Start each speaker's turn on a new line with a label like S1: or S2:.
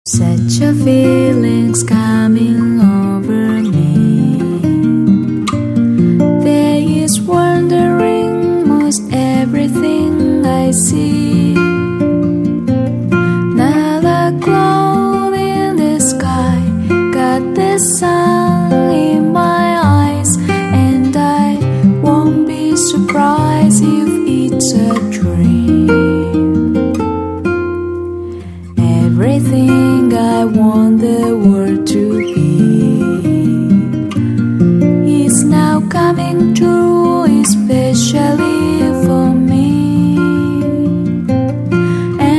S1: Such a feeling's coming over me. There is wondering most everything I see.